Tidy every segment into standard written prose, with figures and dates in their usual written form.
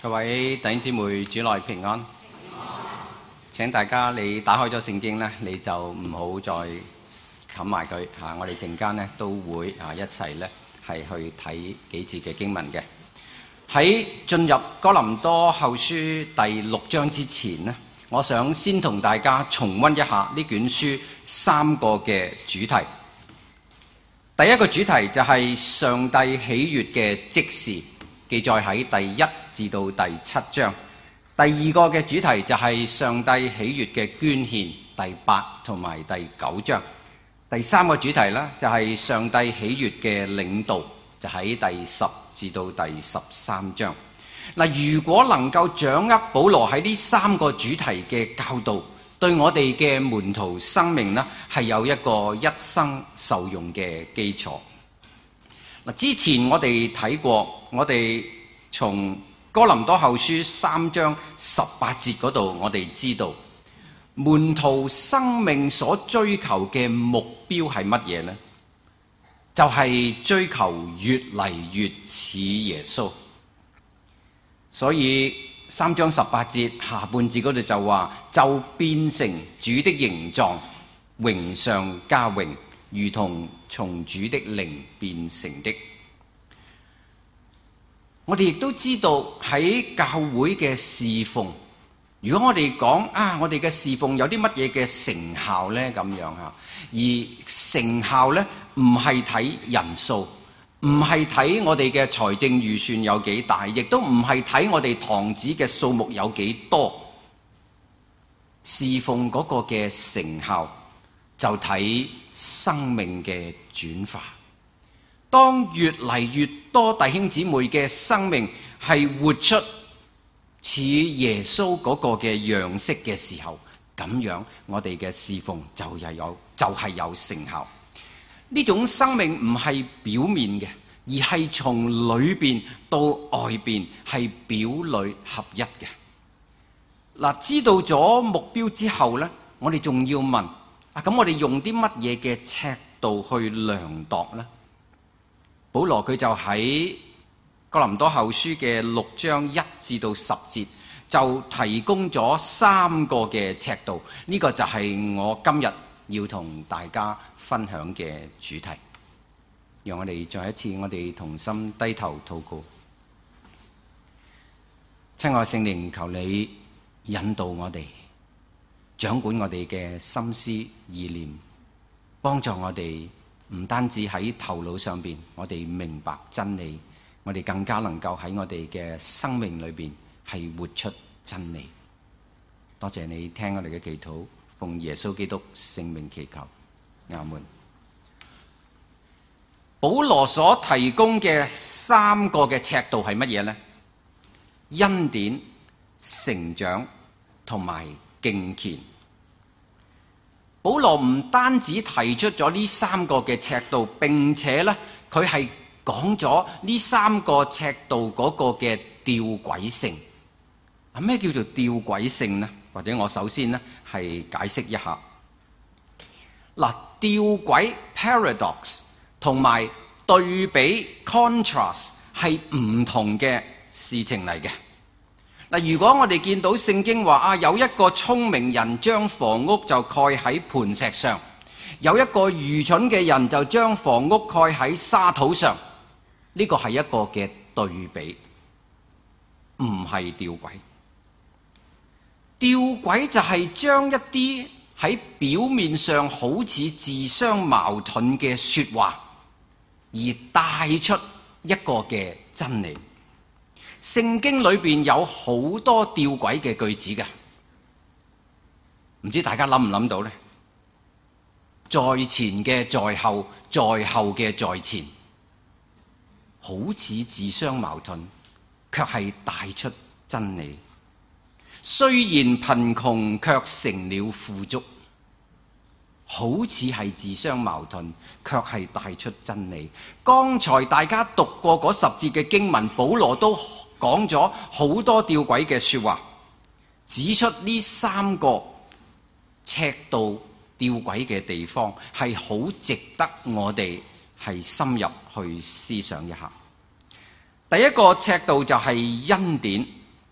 各位弟兄姊妹，主內平安。請大家你打開咗聖經呢，你就唔好再冚埋佢嚇。我哋陣間呢都會一齊呢係去睇幾節嘅經文嘅。喺進入哥林多後書第6章之前呢，我想先同大家重溫一下呢卷書3個嘅主題。第一個主題就係上帝喜悅嘅職事，記載喺第1至到第7章。第二個嘅主題就係上帝喜悅嘅捐獻，第8同埋第9章。第三個主題呢，就係上帝喜悅嘅領導，就喺第10至到第13章。嗱，如果能夠掌握保羅喺呢3個主題嘅教導，對我哋嘅門徒生命呢，係有一個一生受用嘅基礎。嗱，之前我哋睇過，我哋從哥林多後書3章18節嗰度，我哋知道門徒生命所追求嘅目標係乜嘢呢？就係追求越嚟越似耶穌。所以3章18節下半節嗰度就話，就變成主的形狀，榮上加榮，如同從主的靈變成的。我哋亦都知道喺教會嘅侍奉，如果我哋講我哋嘅侍奉有啲乜嘢嘅成效呢？咁樣嚇，而成效呢，唔係睇人數，唔係睇我哋嘅財政預算有幾大，亦都唔係睇我哋堂子嘅數目有幾多。侍奉嗰個嘅成效就睇生命嘅轉化。當越嚟越多弟兄姊妹嘅生命係活出似耶穌嗰個嘅樣式嘅時候，咁樣我哋嘅侍奉就係有成效。呢種生命唔係表面嘅，而係從裏邊到外邊係表裏合一嘅。嗱，知道咗目標之後呢，我哋仲要問咁我哋用啲乜嘢嘅尺度去量度呢？保羅佢就喺哥林多後書嘅6章1至到10節就提供咗3個嘅尺度，呢個就係我今日要同大家分享嘅主題。讓我哋再一次，我哋同心低頭禱告。親愛聖靈，求你引導我哋，掌管我哋嘅心思意念，幫助我哋唔單止喺頭腦上邊，我哋明白真理，我哋更加能夠喺我哋嘅生命裏邊係活出真理。多謝你聽我哋嘅祈禱，奉耶穌基督聖名祈求，阿門。保羅所提供嘅3個嘅尺度係乜嘢呢？恩典、成長同埋敬虔。保羅唔單止提出咗呢3個嘅尺度，並且呢，佢係講咗呢3個尺度嗰個嘅吊詭性。咩叫做吊詭性呢？或者我首先呢係解釋一下。嗱，吊詭 paradox 同埋對比 contrast 係唔同嘅事情嚟嘅。嗱，如果我哋見到聖經話有一個聰明人將房屋就蓋喺磐石上，有一個愚蠢嘅人就將房屋蓋喺沙土上，呢個係一個嘅對比，唔係吊詭。吊詭就係將一啲喺表面上好似自相矛盾嘅說話，而帶出一個嘅真理。聖經裏邊有好多吊詭嘅句子嘅，唔知大家諗唔諗到呢？在前嘅在後，在後嘅在前，好似自相矛盾，卻係帶出真理。雖然貧窮，卻成了富足，好似係自相矛盾，卻係帶出真理。剛才大家讀過嗰10節嘅經文，保羅都講咗好多吊詭嘅說話，指出呢3個尺度吊詭嘅地方係好值得我哋係深入去思想一下。第一個尺度就係恩典。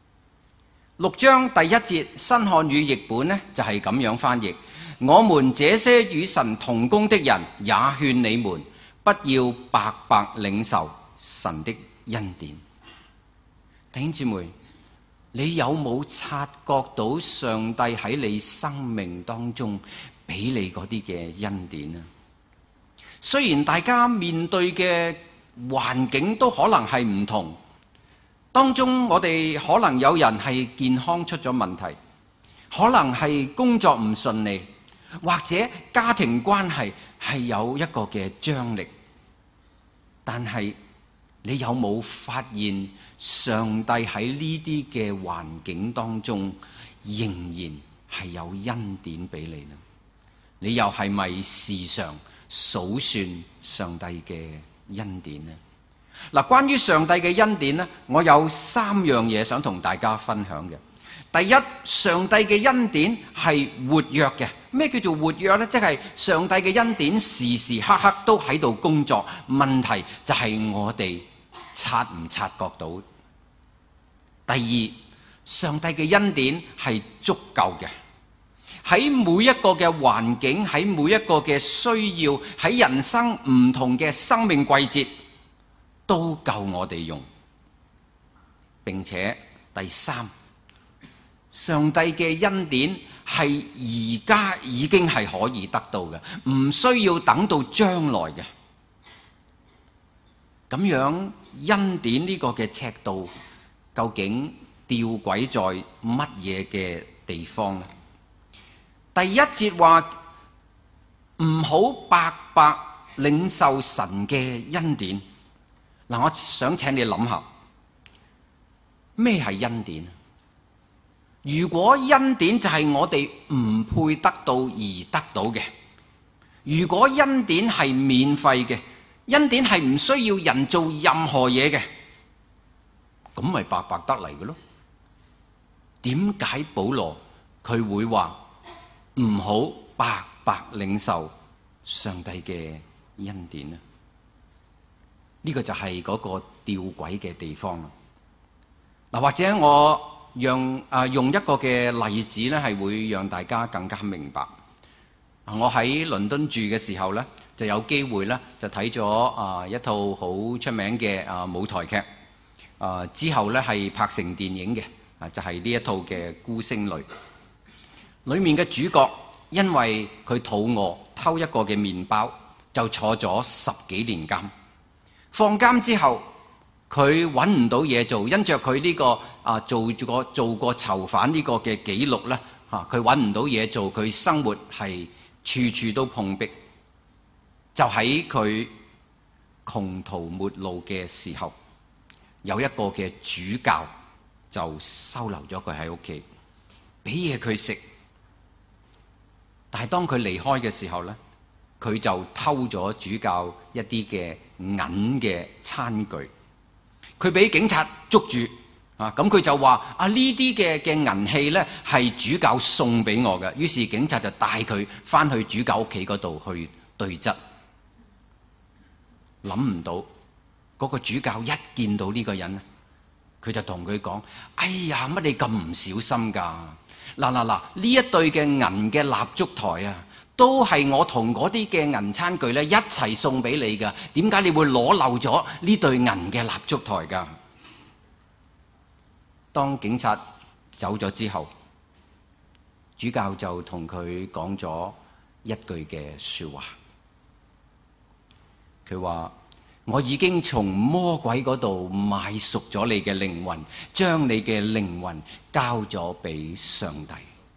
6章第1節新漢語譯本呢，就係咁樣翻譯：我們這些與神同工的人，也勸你們不要白白領受神的恩典。弟兄姊妹，你有冇察覺到上帝喺你生命當中俾你嗰啲嘅恩典啊？雖然大家面對嘅環境都可能係唔同，當中我哋可能有人係健康出咗問題，可能係工作唔順利，或者家庭關係係有一個嘅張力，但係你有冇發現上帝喺呢啲嘅環境當中仍然係有恩典俾你呢？你又係咪時常數算上帝嘅恩典呢？嗱，關於上帝嘅恩典呢，我有3樣嘢想同大家分享嘅。第一，上帝嘅恩典係活躍嘅。咩叫做活躍呢？即係上帝嘅恩典時時刻刻都喺度工作，問題就係我哋察唔察覺到。第二，上帝嘅恩典係足夠嘅，喺每一個嘅環境，喺每一個嘅需要，喺人生唔同嘅生命季節都夠我哋用。並且第三，上帝嘅恩典係而家已經係可以得到嘅，唔需要等到將來嘅。咁樣恩典呢個嘅尺度究竟吊詭在乜嘢嘅地方呢？第1節話唔好白白領受神嘅恩典。嗱，我想請你諗下，咩係恩典？如果恩典就係我哋唔配得到而得到嘅，如果恩典係免費嘅，恩典係唔需要人做任何嘢嘅，咁咪白白得嚟嘅咯？點解保羅佢會話唔好白白領受上帝嘅恩典呢？呢個就係嗰個吊詭嘅地方啦。嗱，或者我用一個嘅例子咧，係會讓大家更加明白。我喺倫敦住嘅時候咧，就有機會咧就睇咗一套好出名嘅舞台劇。之後咧係拍成電影嘅，就係呢一套嘅《孤星淚》。裡面嘅主角因為佢肚餓，偷一個嘅麵包，就坐咗10幾年監。放監之後，佢揾唔到嘢做，因着佢呢個做過囚犯呢個嘅記錄咧，佢揾唔到嘢做，佢生活係處處都碰壁。就喺佢窮途末路嘅時候，有一個嘅主教就收留咗佢喺屋企，俾嘢佢食。但係當佢離開嘅時候咧，佢就偷咗主教一啲嘅銀嘅餐具，佢俾警察捉住，咁佢就話呢啲嘅銀器咧係主教送俾我嘅，於是警察就帶佢翻去主教屋企嗰度去對質。諗唔到嗰個主教一見到呢個人，佢就同佢講：哎呀，乜你咁唔小心噶？嗱，呢一對嘅銀嘅蠟燭台啊，都係我同嗰啲嘅銀餐具咧一齊送俾你噶，點解你會攞漏咗呢對銀嘅蠟燭台噶？當警察走咗之後，主教就同佢講咗一句嘅說話，佢話：我已經從魔鬼嗰度買贖咗你嘅靈魂，將你嘅靈魂交咗俾上帝。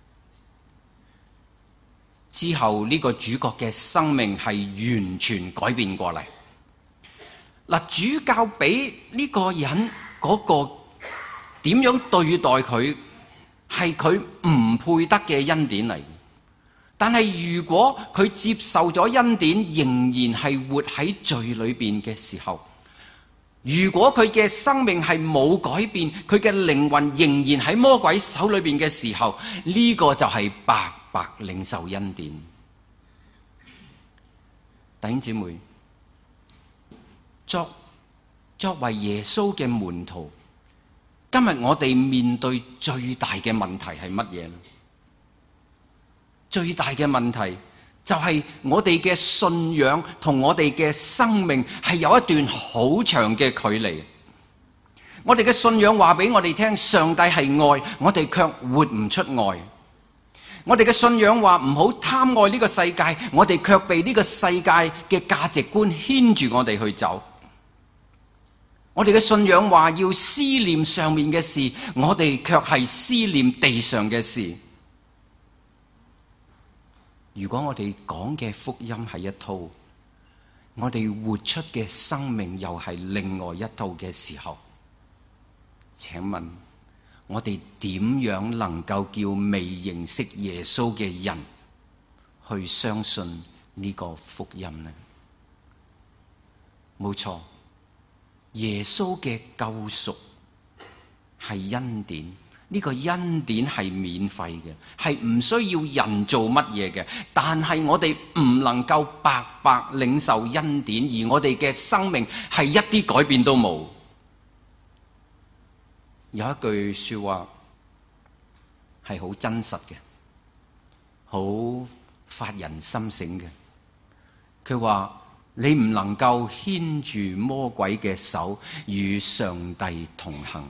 之後呢個主角嘅生命係完全改變過嚟。主教俾呢個人嗰個點樣對待佢，係佢唔配得嘅恩典嚟。但係如果佢接受咗恩典，仍然係活喺罪裏邊嘅時候，如果佢嘅生命係冇改變，佢嘅靈魂仍然喺魔鬼手裏邊嘅時候，呢個就係白白領受恩典。弟兄姊妹，作為耶穌嘅門徒， 今日我哋面對最大嘅問題係乜嘢呢？最大嘅問題就係我哋嘅信仰同我哋嘅生命係有一段好長嘅距離。我哋嘅信仰話俾我哋聽，上帝係愛，我哋卻活唔出愛。我哋嘅信仰話唔好貪愛呢個世界，我哋卻被呢個世界嘅價值觀牽住我哋去走。我哋嘅信仰話要思念上面嘅事，我哋卻係思念地上嘅事。如果我哋講嘅福音係一套，我哋活出嘅生命又係另外一套嘅時候，請問我哋點樣能夠叫未認識耶穌嘅人去相信呢個福音呢？冇錯，耶穌嘅救贖係恩典，呢個恩典係免費嘅，係唔需要人做乜嘢嘅。但係我哋唔能夠白白領受恩典，而我哋嘅生命係一啲改變都冇。有一句說話係好真實嘅，好發人心省嘅。佢話你唔能夠牽住魔鬼嘅手與上帝同行。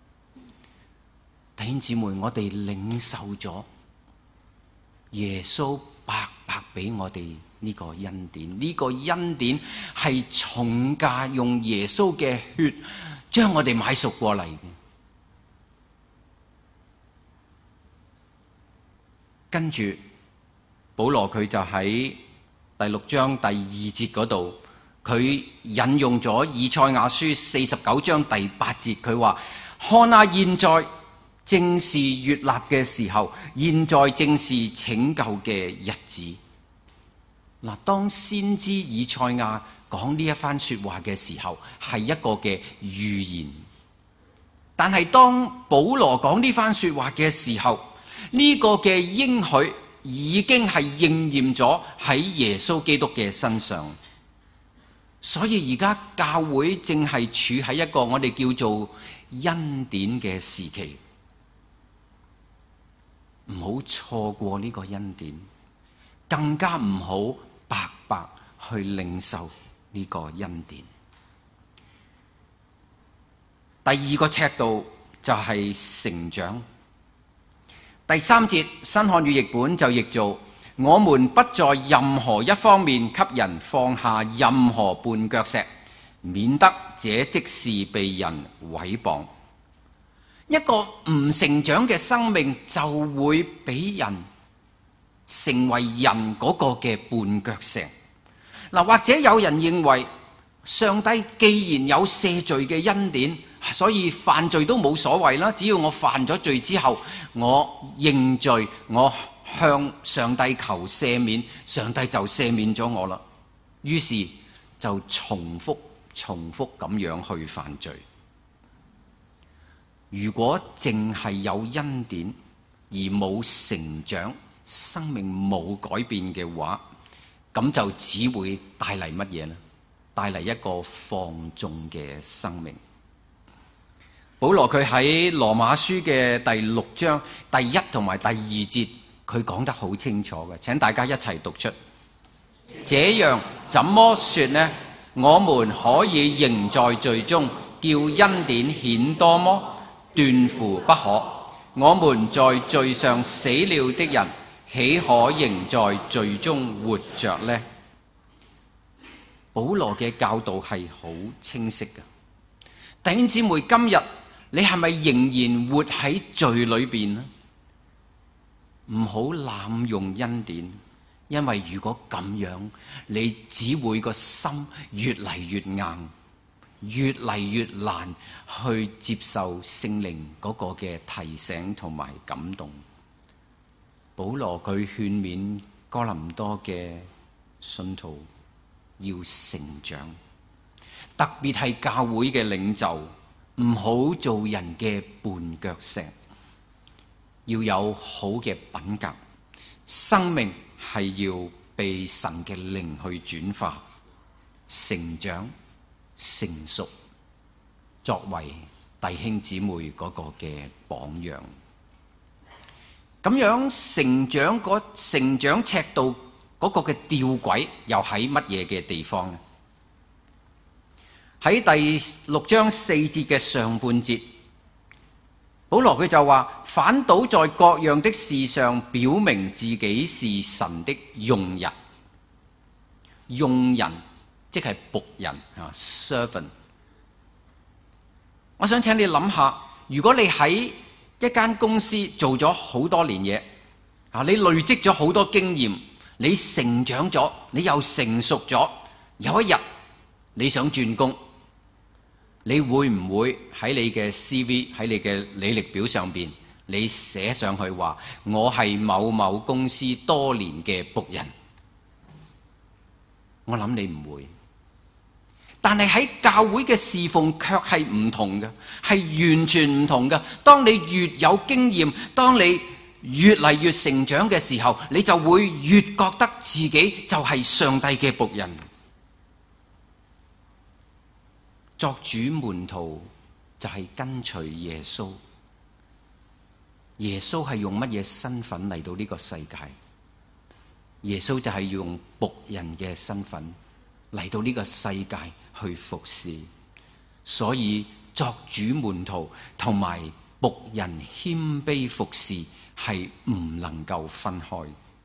弟兄姊妹，我哋領受咗耶穌白白俾我哋呢個恩典，呢個恩典係重價用耶穌嘅血將我哋買贖過嚟嘅。跟住保羅佢就喺第6章第2節嗰度，佢引用咗以賽亞書49章第8節，佢話：看啊，現在正是悅納嘅時候，現在正是拯救嘅日子。嗱，當先知以賽亞講呢一番說話嘅時候，係一個嘅預言。但係當保羅講呢番說話嘅時候，呢個嘅應許已經係應驗咗喺耶穌基督嘅身上。所以而家教會正係處喺一個我哋叫做恩典嘅時期，唔好錯過呢個恩典，更加唔好白白去領受呢個恩典。第二個尺度就係成長。第3節新漢語譯本就譯做：我們不在任何一方面給人放下任何絆腳石，免得這即是被人毀謗。一個唔成長嘅生命就會俾人成為人嗰個嘅絆腳石。嗱，或者有人認為上帝既然有赦罪嘅恩典，所以犯罪都冇所謂啦，只要我犯咗罪之後，我認罪，我向上帝求赦免，上帝就赦免咗我啦。於是就重複咁樣去犯罪。如果淨係有恩典而冇成長，生命冇改變嘅話，咁就只會帶嚟乜嘢呢？帶嚟一個放縱嘅生命。保羅佢喺羅馬書嘅第6章第1同埋第2節，佢講得好清楚嘅，請大家一齊讀出。這樣怎麼說呢？我們可以仍在罪中，叫恩典顯多麼？斷乎不可。我們在罪上死了的人，豈可仍在罪中活着呢？保羅嘅教導係好清晰嘅。弟兄姊妹，今日你係咪仍然活喺罪裏邊呢？唔好濫用恩典，因為如果咁樣，你只會個心越嚟越硬，越嚟越難去接受聖靈嗰個嘅提醒同埋感動。保羅佢勸勉哥林多嘅信徒要成長，特別係教會嘅領袖，唔好做人嘅絆腳石，要有好嘅品格。生命係要被神嘅靈去轉化、成長、成熟，作為弟兄姊妹嗰個嘅榜樣。咁樣成長尺度嗰個嘅吊詭又喺乜嘢嘅地方呢？喺第6章4節嘅上半節，保羅佢就話：反倒在各樣的事上表明自己是神的用人。用人即係僕人啊 ，servant。我想請你諗下，如果你喺一間公司做咗好多年嘢啊，你累積咗好多經驗，你成長咗，你又成熟咗，有一日你想轉工，你會唔會喺你嘅 CV 喺你嘅履歷表上邊，你寫上去話我係某某公司多年嘅僕人？我諗你唔會。但係喺教會嘅侍奉卻係唔同嘅，係完全唔同嘅。當你越有經驗，當你越嚟越成長嘅時候，你就會越覺得自己就係上帝嘅僕人。作主門徒就係跟隨耶穌。耶穌係用乜嘢身份嚟到呢個世界？耶穌就係用僕人嘅身份嚟到呢個世界去服侍。所以作主門徒同埋僕人謙卑服侍係唔能夠分開。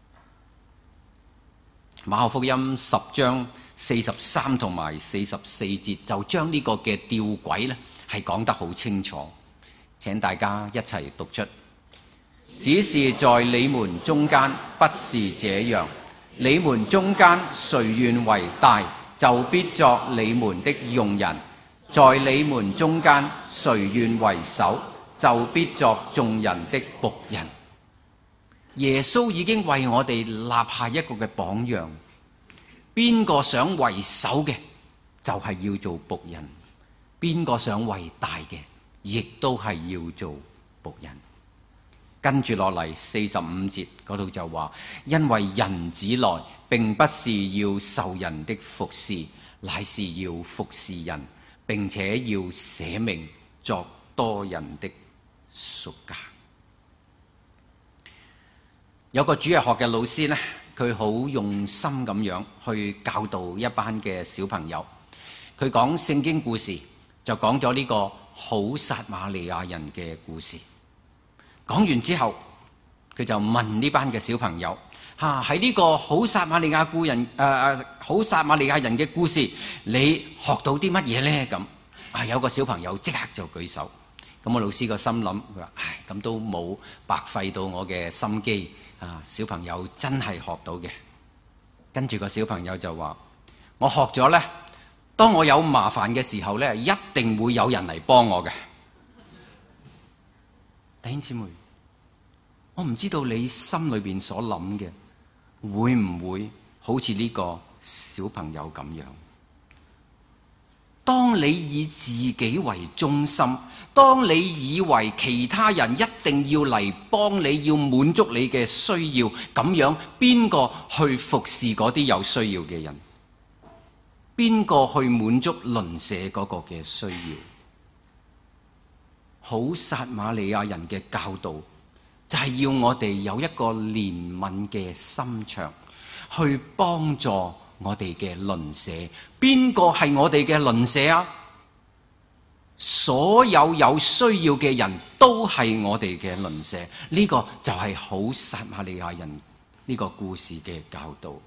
馬可福音10章43同埋44節就將呢個嘅吊詭呢係講得好清楚，請大家一齊讀出。只是在你們中間不是這樣，你們中間誰願為大，就必作你們的用人；在你們中間誰願為首，就必作眾人的僕人。耶穌已經為我哋立下一個嘅榜樣，邊個想為首嘅就係要做僕人，邊個想為大嘅亦都係要做僕人。跟住落嚟45節嗰度就話，因為人子來並不是要受人的服侍，乃是要服侍人，並且要捨命作多人的贖價。有個主日學嘅老師呢，佢好用心咁樣去教導一班嘅小朋友。佢講聖經故事，就講咗呢個好撒瑪利亞人嘅故事。講完之後，佢就問呢班嘅小朋友：喺呢個好撒瑪利亞好撒瑪利亞人嘅故事，你學到啲乜嘢呢？咁有個小朋友即刻就舉手。咁我老師個心諗，佢話：唉，咁都冇白費到我嘅心機啊！小朋友真係學到嘅。跟住個小朋友就話：我學咗呢，當我有麻煩嘅時候呢，一定會有人嚟幫我嘅。弟兄姊妹，我唔知道你心裏邊所諗嘅會唔會好似呢個小朋友咁樣？當你以自己為中心，當你以為其他人一定要嚟幫你，要滿足你嘅需要，咁樣邊個去服侍嗰啲有需要嘅人？邊個去滿足鄰舍嗰個嘅需要？好撒瑪利亞人嘅教導就係要我哋有一個憐憫嘅心腸，去幫助我哋嘅鄰舍。邊個係我哋嘅鄰舍啊？所有有需要嘅人都係我哋嘅鄰舍。呢個就係好撒瑪利亞人呢個故事嘅教導。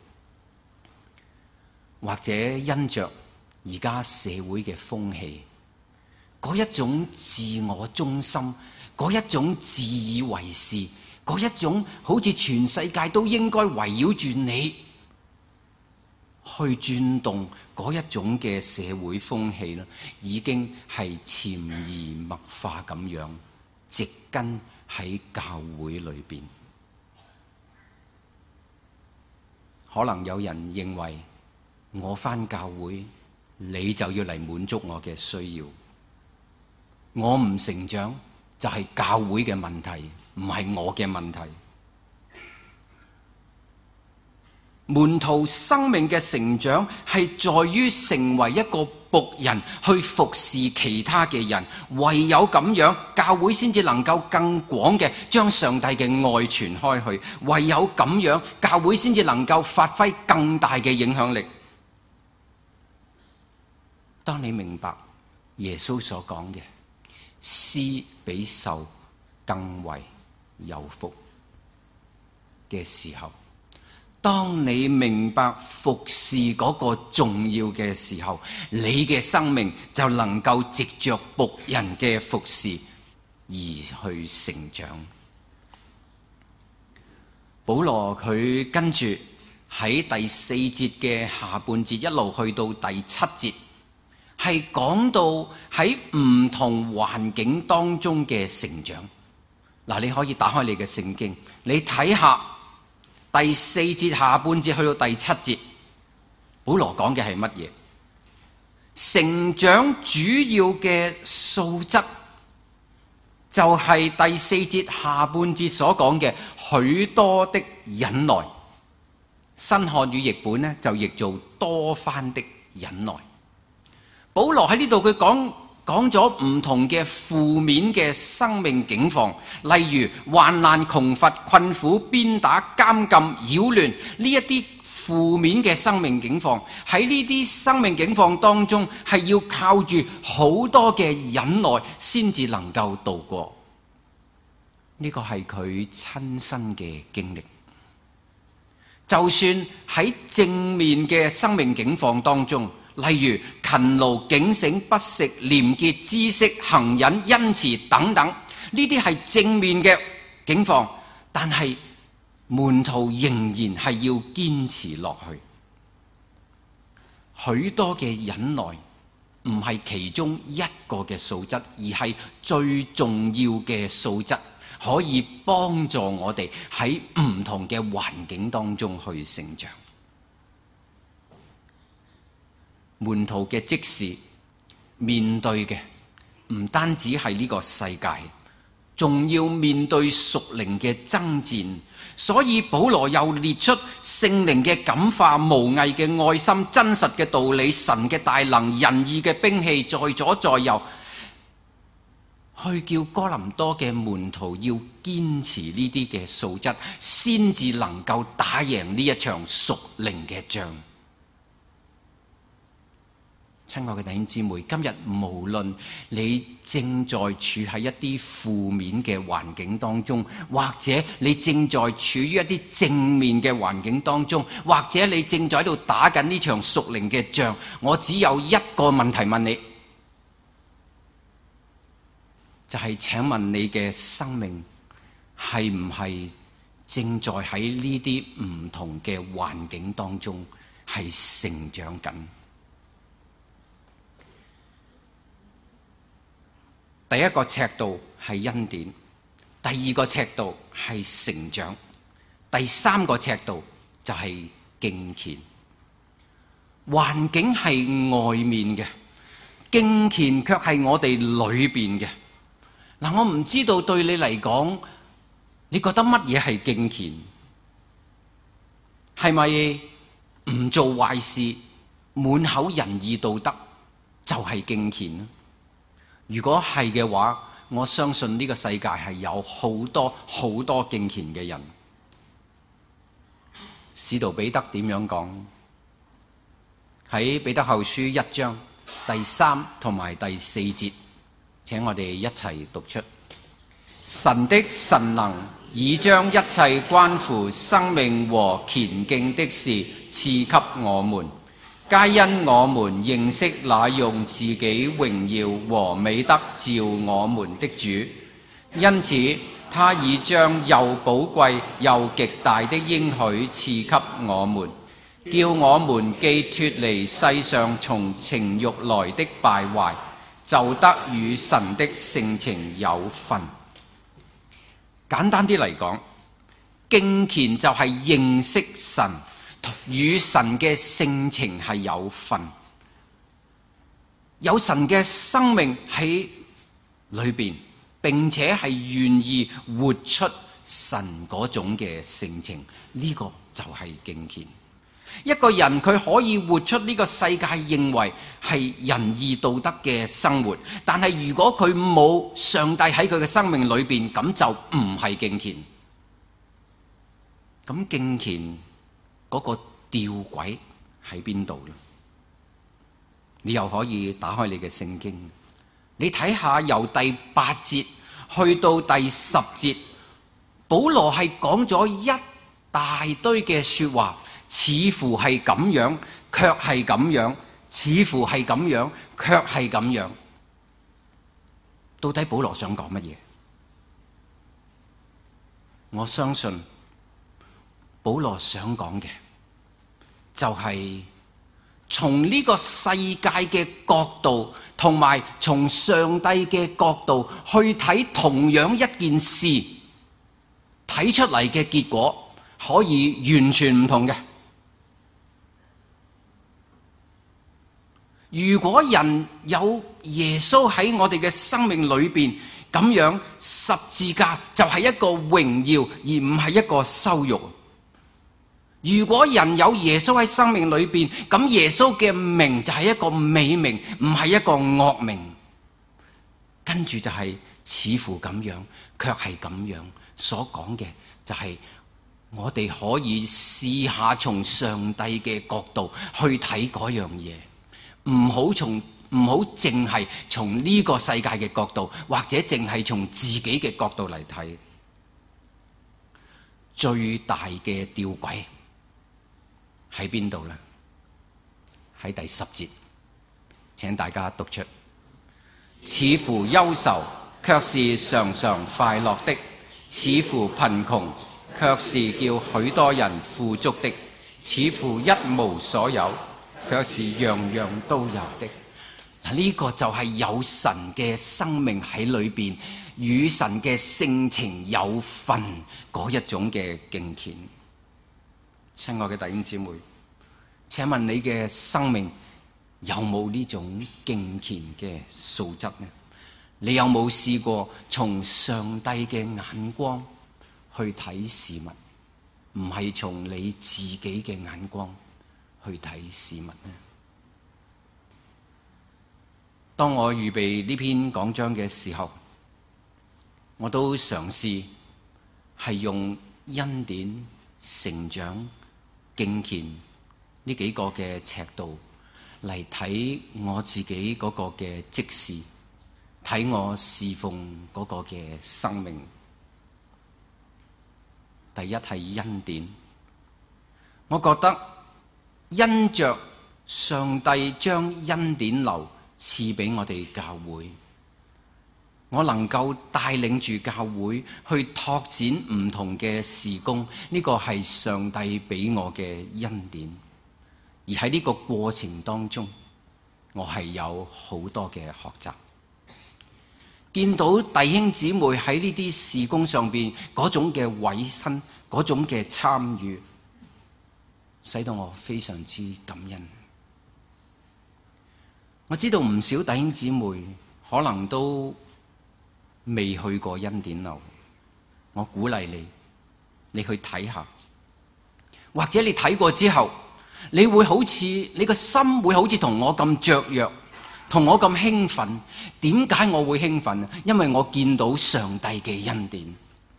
或者因着而家社會嘅風氣，嗰一種自我中心，嗰一種自以為是，嗰一種好似全世界都應該圍繞住你去轉動嗰一種嘅社會風氣，已經係潛移默化咁樣植根喺教會裏邊。可能有人認為我返教會，你就要嚟滿足我嘅需要。我唔成長就係教會嘅問題，唔係我嘅問題。 門徒生命嘅成長係在於成為一個僕人，去服侍其他嘅人。唯有咁樣，教會先至能夠更廣嘅將上帝嘅愛傳開去。唯有咁樣，教會先至能夠發揮更大嘅影響力。當你明白耶穌所講嘅施比受更為有福嘅時候，當你明白服侍嗰個重要嘅時候，你嘅生命就能夠藉着僕人嘅服侍而去成長。保羅佢跟住喺第4節嘅下半節一路去到第7節，係講到喺唔同環境當中嘅成長。嗱，你可以打開你嘅聖經，你睇下第4節下半節去到第7節，保羅講嘅係乜嘢？成長主要嘅素質就係第4節下半節所講嘅許多的忍耐。新漢語譯本呢，就譯做多番的忍耐。保羅喺呢度佢講咗唔同嘅負面嘅生命境況，例如患難、窮乏、困苦、鞭打、監禁、擾亂呢一啲負面嘅生命境況。喺呢啲生命境況當中，係要靠住好多嘅忍耐先至能夠度過。呢個係佢親身嘅經歷。就算喺正面嘅生命境況當中，例如勤勞、警醒、不食、廉潔、知識、恆忍、恩慈等等，呢啲係正面嘅境況，但係門徒仍然係要堅持落去。許多嘅忍耐唔係其中一個嘅素質，而係最重要嘅素質，可以幫助我哋喺唔同嘅環境當中去成長。門徒嘅即使面對嘅唔單止係呢個世界，仲要面對屬靈嘅爭戰。所以保羅又列出聖靈嘅感化、無偽嘅愛心、真實嘅道理、神嘅大能、仁義嘅兵器，在左在右，去叫哥林多嘅門徒要堅持呢啲嘅素質，先至能夠打贏呢一場屬靈嘅仗。親愛嘅弟兄姊妹，今日無論你正在處喺一啲負面嘅環境當中，或者你正在處於一啲正面嘅環境當中，或者你正在喺度打緊呢場屬靈嘅仗，我只有一個問題問你，就係請問你嘅生命係唔係正在喺呢啲唔同嘅環境當中係成長緊？第一個尺度係恩典，第二個尺度係成長，第三個尺度就係敬虔。環境係外面嘅，敬虔卻係我哋裏邊嘅。嗱，我唔知道對你嚟講，你覺得乜嘢係敬虔？係咪唔做壞事，滿口仁義道德就係敬虔呢？如果係嘅話，我相信呢個世界係有好多好多敬虔嘅人。使徒彼得點樣講？喺彼得後書1章第3同埋第4節，請我哋一齊讀出。神的神能已將一切關乎生命和虔敬的事賜給我們，皆因我們認識那用自己榮耀和美德召我們的主，因此他已將又寶貴又極大的應許賜給我們，叫我們既脫離世上從情欲來的敗壞，就得與神的性情有分。簡單啲嚟講，敬虔就係認識神，與神嘅性情係有份，有神嘅生命喺裏邊，並且係願意活出神嗰種嘅性情，呢個就係敬虔。 一個人佢可以活出呢個世界認為係仁義道德嘅生活，但係如果佢冇上帝喺佢嘅生命裏邊，咁就唔係敬虔。咁敬虔嗰個吊詭喺邊度呢？你又可以打開你嘅聖經，你睇下由第8節去到第10節，保羅係講咗一大堆嘅說話，似乎係咁樣，卻係咁樣；似乎係咁樣，卻係咁樣。到底保羅想講乜嘢？我相信保羅想講嘅就係從呢個世界嘅角度，同埋從上帝嘅角度去睇同樣一件事，睇出嚟嘅結果可以完全唔同嘅。如果人有耶穌喺我哋嘅生命裏邊，咁樣十字架就係一個榮耀，而唔係一個羞辱。如果人有耶穌喺生命裏邊，咁耶穌嘅名就係一個美名，唔係一個惡名。跟住就係似乎咁樣，卻係咁樣。所講嘅就係我哋可以試下從上帝嘅角度去睇嗰樣嘢，唔好淨係從呢個世界嘅角度，或者淨係從自己嘅角度嚟睇。最大嘅吊詭喺邊度呢？喺第10節，請大家讀出：似乎憂愁，卻是常常快樂的；似乎貧窮，卻是叫許多人富足的；似乎一無所有，卻是樣樣都有的。嗱，呢個就係有神嘅生命喺裏邊，與神嘅性情有份嗰一種嘅敬虔。親愛嘅弟兄姊妹，請問你嘅生命有冇呢種敬虔嘅素質呢？你有冇試過從上帝嘅眼光去睇事物，唔係從你自己嘅眼光去睇事物呢？當我預備呢篇講章嘅時候，我都嘗試係用恩典、成長、敬虔呢幾個嘅尺度嚟睇我自己嗰個嘅職事，睇我侍奉嗰個嘅生命。第一係恩典，我覺得因着上帝將恩典流賜俾我哋教會，我能夠帶領住教會去拓展唔同嘅事工，呢個係上帝俾我嘅恩典。而喺呢個過程當中，我係有好多嘅學習，見到弟兄姊妹喺呢啲事工上邊嗰種嘅委身，嗰種嘅參與，使到我非常之感恩。我知道唔少弟兄姊妹可能都未去過恩典樓，我鼓勵你去睇下，或者你睇過之後，你會好似你個心會好似同我咁雀躍，同我咁興奮。點解我會興奮？因為我見到上帝嘅恩典。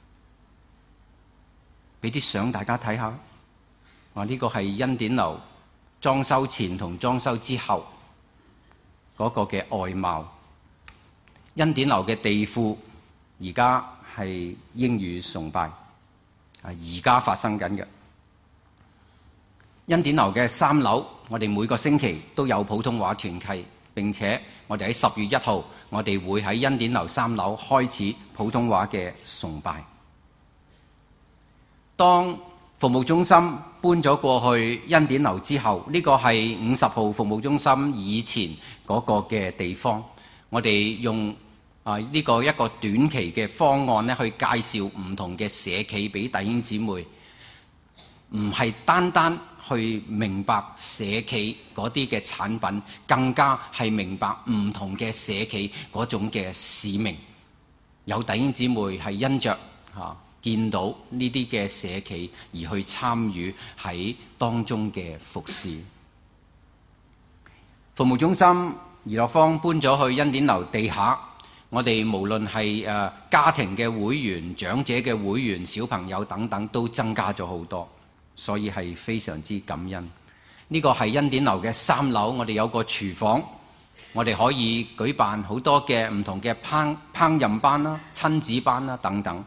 俾啲相大家睇下，呢個係恩典樓裝修前同裝修之後嗰個嘅外貌。恩典樓嘅地庫而家係英語崇拜，而家發生緊嘅。恩典樓嘅3樓，我哋每個星期都有普通話團契，並且我哋喺10月1號，我哋會喺恩典樓3樓開始普通話嘅崇拜。當服務中心搬咗過去恩典樓之後，呢個係50號服務中心以前嗰個嘅地方，我哋用呢個一個短期嘅方案咧，去介紹唔同嘅社企俾弟兄姊妹，唔係單單去明白社企嗰啲嘅產品，更加係明白唔同嘅社企嗰種嘅使命。有弟兄姊妹係因着見到呢啲嘅社企而去參與喺當中嘅服侍。服務中心怡樂坊搬咗去恩典樓地下，我哋無論係家庭嘅會員、長者嘅會員、小朋友等等，都增加咗好多，所以係非常之感恩。呢個係恩典樓嘅3樓，我哋有個廚房，我哋可以舉辦好多嘅唔同嘅烹飪班啦、親子班啦等等。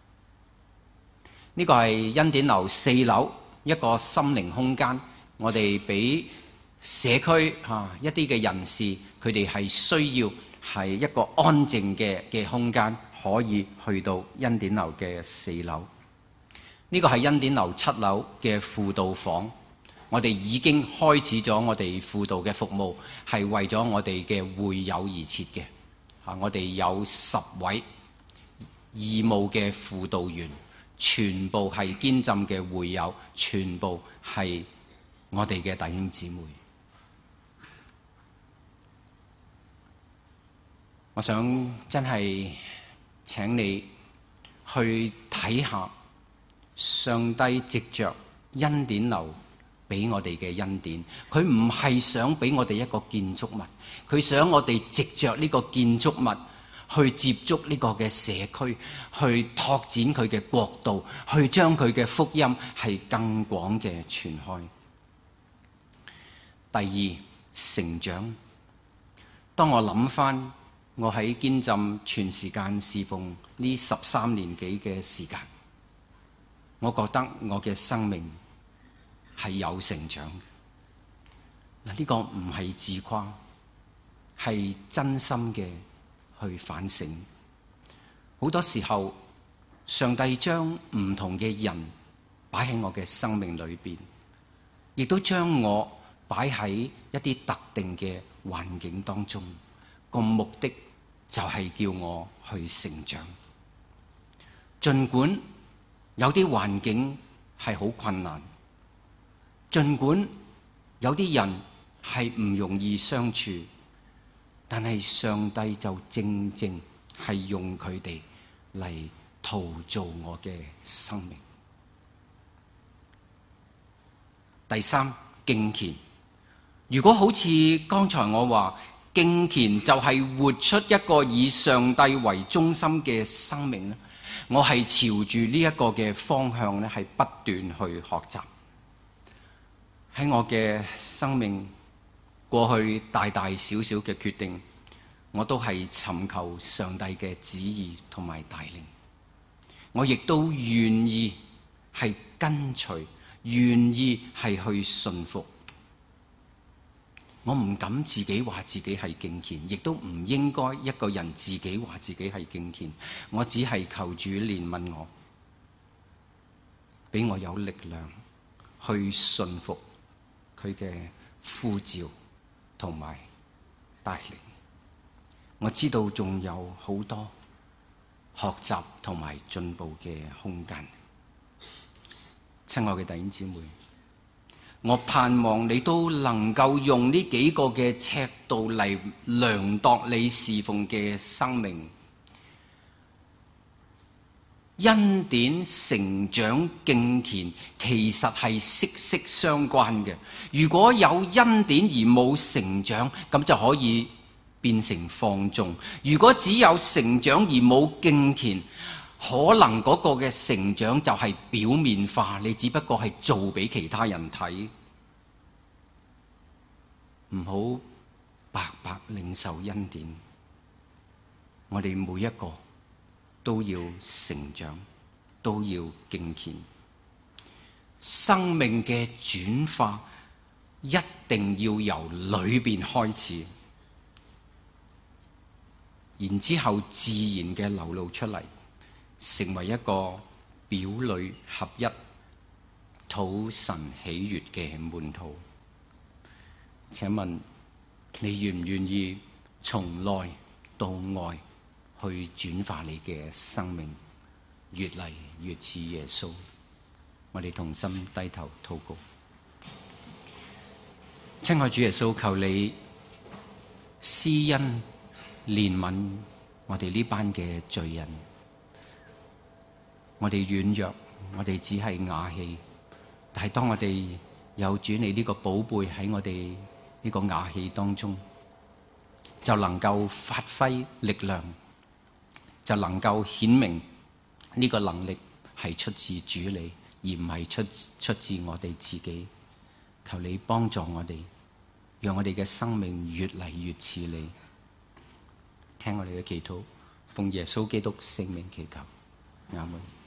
呢個係恩典樓4樓一個心靈空間，我哋俾社區一啲嘅人士，佢哋係需要係一個安靜嘅空間，可以去到恩典樓嘅4樓。呢個係恩典樓7樓嘅輔導房，我哋已經開始咗我哋輔導嘅服務，係為咗我哋嘅會友而設嘅。我哋有10位義務嘅輔導員，全部係堅浸嘅會友，全部係我哋嘅弟兄姊妹。我想真係請你去睇下上帝藉着恩典樓俾我哋嘅恩典，佢唔係想俾我哋一個建築物，佢想我哋藉着呢個建築物去接觸呢個嘅社區，去拓展佢嘅國度，去將佢嘅福音係更廣嘅傳開。第二，成長。當我諗翻我喺堅浸全時間侍奉呢13年幾嘅時間，我覺得我嘅生命係有成長嘅。呢個唔係自誇，係真心嘅去反省。好多時候，上帝將唔同嘅人擺喺我嘅生命裏邊，亦都將我擺喺一啲特定嘅環境當中，個目的就係叫我去成長。儘管有啲環境係好困難，儘管有啲人係唔容易相處，但係上帝就正正係用佢哋嚟陶造我嘅生命。第三，敬虔。如果好似剛才我話，敬虔就係活出一個以上帝為中心嘅生命咧，我係朝住呢一個嘅方向咧，係不斷去學習。喺我嘅生命過去大大小小嘅決定，我都係尋求上帝嘅旨意同埋帶領。我亦都願意係跟隨，願意係去順服。我唔敢自己話自己係敬虔，亦都唔應該一個人自己話自己係敬虔。我只係求主憐憫我，俾我有力量去順服佢嘅呼召同埋帶領。我知道仲有好多學習同埋進步嘅空間。親愛嘅弟兄姊妹，我盼望你都能夠用呢幾個嘅尺度嚟量度你侍奉嘅生命。恩典、成長、敬虔其實係息息相關嘅。如果有恩典而冇成長，咁就可以變成放縱；如果只有成長而冇敬虔，可能嗰個嘅成長就係表面化，你只不過係做俾其他人睇。唔好白白領受恩典，我哋每一個都要成長，都要敬虔。生命嘅轉化一定要由裏邊開始，然之後自然嘅流露出嚟，成為一個表裏合一、討神喜悅嘅門徒。請問你願唔願意從內到外去轉化你嘅生命，越嚟越似耶穌？我哋同心低頭禱告。親愛主耶穌，求你施恩憐憫我哋呢班嘅罪人。 我哋軟弱，我哋只係瓦器。但係當我哋有主你呢個寶貝喺我哋呢個瓦器當中，就能夠發揮力量，就能夠顯明呢個能力係出自主你，而唔係出自我哋自己。求你幫助我哋，讓我哋嘅生命越嚟越似你。聽我哋嘅祈禱，奉耶穌基督聖名祈求，阿門。